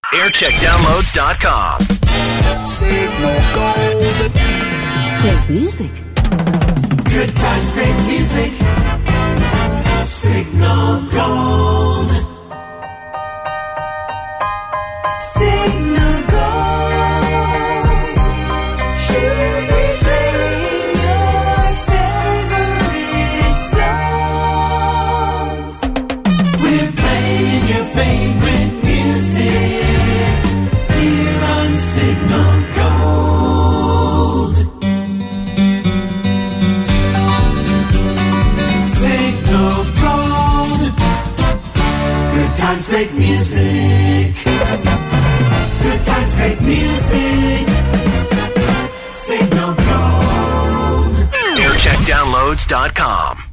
Aircheckdownloads.com. Signal Gold. Great music. Good times, great music. Signal Gold. Signal Gold. Should we playing your favorite songs? We're playing your favorite music here on Signal Gold. Signal Gold. Good times, great music. Good times, great music. Signal Gold. Aircheckdownloads.com.